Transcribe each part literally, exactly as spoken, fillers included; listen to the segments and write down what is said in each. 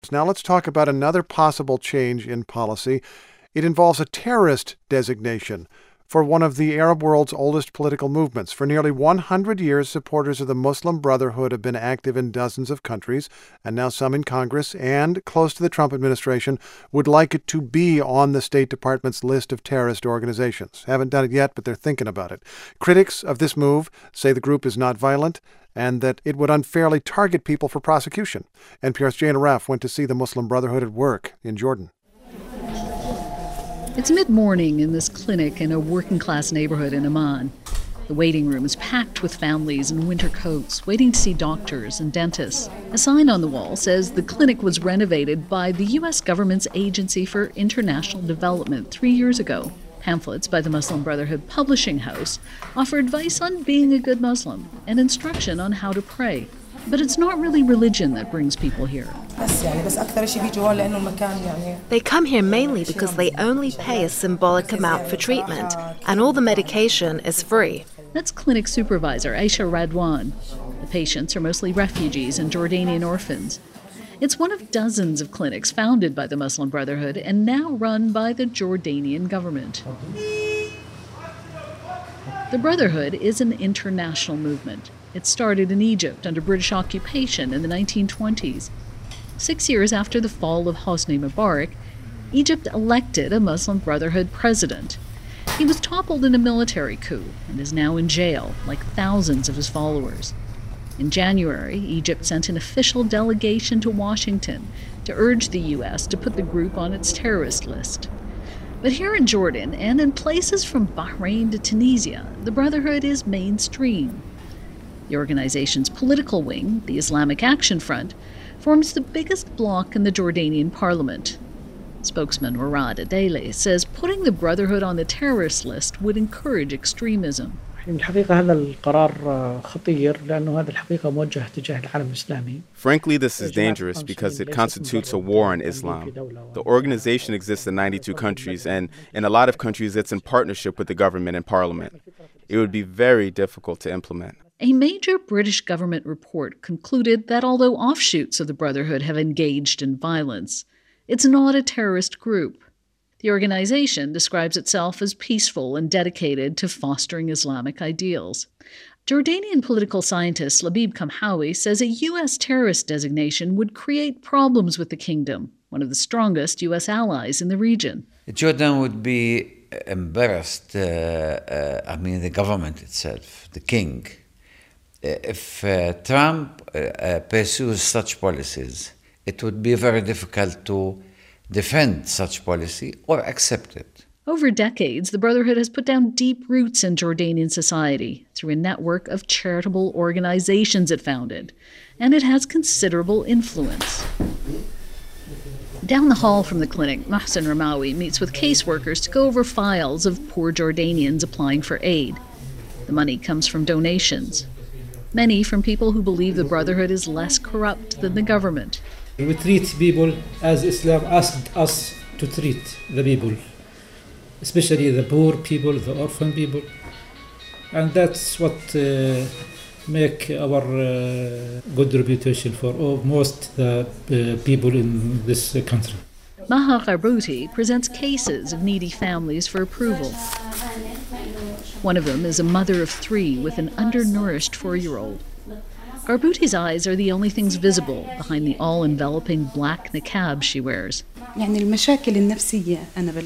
Now let's talk about another possible change in policy. It involves a terrorist designation for one of the Arab world's oldest political movements. For nearly one hundred years, supporters of the Muslim Brotherhood have been active in dozens of countries, and now some in Congress and close to the Trump administration would like it to be on the State Department's list of terrorist organizations. Haven't done it yet, but they're thinking about it. Critics of this move say the group is not violent and that it would unfairly target people for prosecution. N P R's Jane Arraf went to see the Muslim Brotherhood at work in Jordan. It's mid-morning in this clinic in a working-class neighborhood in Amman. The waiting room is packed with families in winter coats, waiting to see doctors and dentists. A sign on the wall says the clinic was renovated by the U S government's Agency for International Development three years ago. Pamphlets by the Muslim Brotherhood Publishing House offer advice on being a good Muslim and instruction on how to pray. But it's not really religion that brings people here. They come here mainly because they only pay a symbolic amount for treatment, and all the medication is free. That's clinic supervisor Aisha Radwan. The patients are mostly refugees and Jordanian orphans. It's one of dozens of clinics founded by the Muslim Brotherhood and now run by the Jordanian government. The Brotherhood is an international movement. It started in Egypt under British occupation in the nineteen twenties. Six years after the fall of Hosni Mubarak, Egypt elected a Muslim Brotherhood president. He was toppled in a military coup and is now in jail, like thousands of his followers. In January, Egypt sent an official delegation to Washington to urge the U S to put the group on its terrorist list. But here in Jordan, and in places from Bahrain to Tunisia, the Brotherhood is mainstream. The organization's political wing, the Islamic Action Front, forms the biggest bloc in the Jordanian parliament. Spokesman Murad Adele says putting the Brotherhood on the terrorist list would encourage extremism. Frankly, this is dangerous because it constitutes a war on Islam. The organization exists in ninety-two countries, and in a lot of countries it's in partnership with the government and parliament. It would be very difficult to implement. A major British government report concluded that although offshoots of the Brotherhood have engaged in violence, it's not a terrorist group. The organization describes itself as peaceful and dedicated to fostering Islamic ideals. Jordanian political scientist Labib Kamhawi says a U S terrorist designation would create problems with the kingdom, one of the strongest U S allies in the region. Jordan would be embarrassed, uh, uh, I mean the government itself, the king, if uh, Trump uh, uh, pursues such policies. It would be very difficult to defend such policy or accept it. Over decades, the Brotherhood has put down deep roots in Jordanian society through a network of charitable organizations it founded, and it has considerable influence. Down the hall from the clinic, Mohsen Ramawi meets with caseworkers to go over files of poor Jordanians applying for aid. The money comes from donations, many from people who believe the Brotherhood is less corrupt than the government. We treat people as Islam asked us to treat the people, especially the poor people, the orphan people. And that's what uh, make our uh, good reputation for all, most the uh, people in this uh, country. Maha Garbouti presents cases of needy families for approval. One of them is a mother of three with an undernourished four-year-old. Garbouti's eyes are the only things visible behind the all-enveloping black niqab she wears. The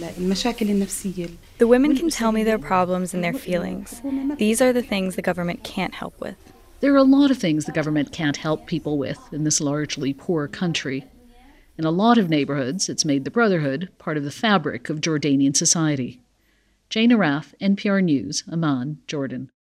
women can tell me their problems and their feelings. These are the things the government can't help with. There are a lot of things the government can't help people with in this largely poor country. In a lot of neighborhoods, it's made the Brotherhood part of the fabric of Jordanian society. Jane Arraf, N P R News, Amman, Jordan.